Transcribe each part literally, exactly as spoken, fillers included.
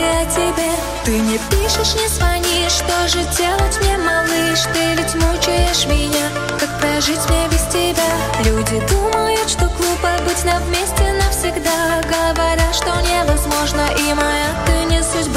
о тебе. Ты не пишешь, не звонишь, что же делать мне, малыш? Ты ведь мучаешь меня, как прожить мне без тебя? Люди думают, что глупо быть нам вместе навсегда, говорят, что невозможно, и моя ты не судьба.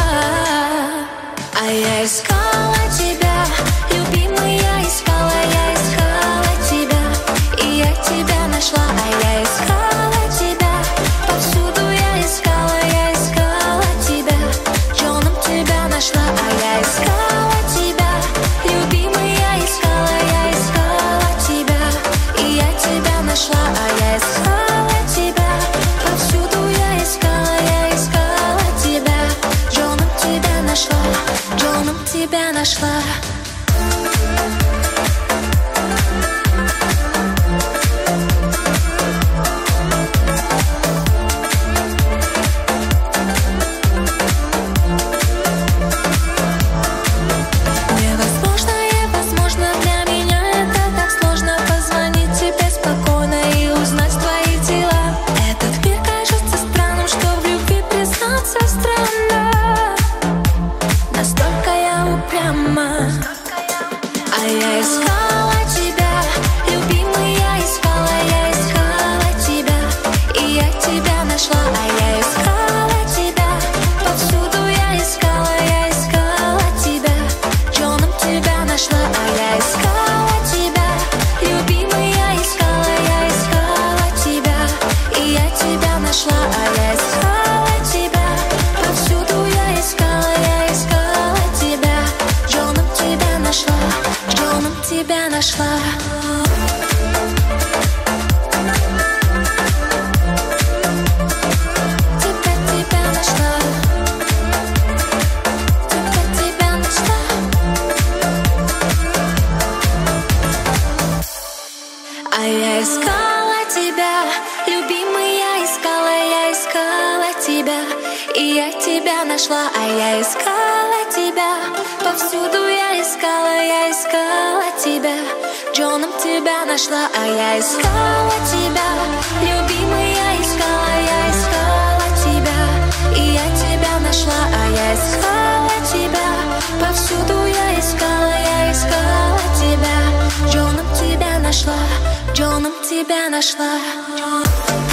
А я искала тебя, любимый, я искала, я искала тебя, и я тебя нашла. А я искала тебя, повсюду я искала, я искала тебя, Джоном тебя нашла. А я искала тебя, любимый, я искала, я искала тебя, и я тебя нашла. А я искала тебя, повсюду я искала, я искала тебя, Джоном тебя нашла, Джоном тебя нашла. А я искала тебя, любимый, я искала, я искала тебя, и я тебя нашла. А я искала тебя, повсюду я искала, я искала тебя, Джоном тебя нашла. А я искала тебя, любимый, я искала, я искала тебя, и я тебя нашла. А я искала тебя, повсюду я искала, я искала тебя, Джоном тебя нашла, Джоном тебя нашла. Тебя, тебя нашла. Тебя, тебя нашла. А я искала тебя, любимый, я искала, я искала тебя, и я тебя нашла. А я искала тебя, повсюду я искала, я искала тебя, Джоном тебя нашла. А я искала тебя, любимый, я искала, я искала тебя, и я тебя нашла. А я искала тебя, повсюду я искала, я искала тебя, Джоном тебя нашла, Джоном тебя нашла.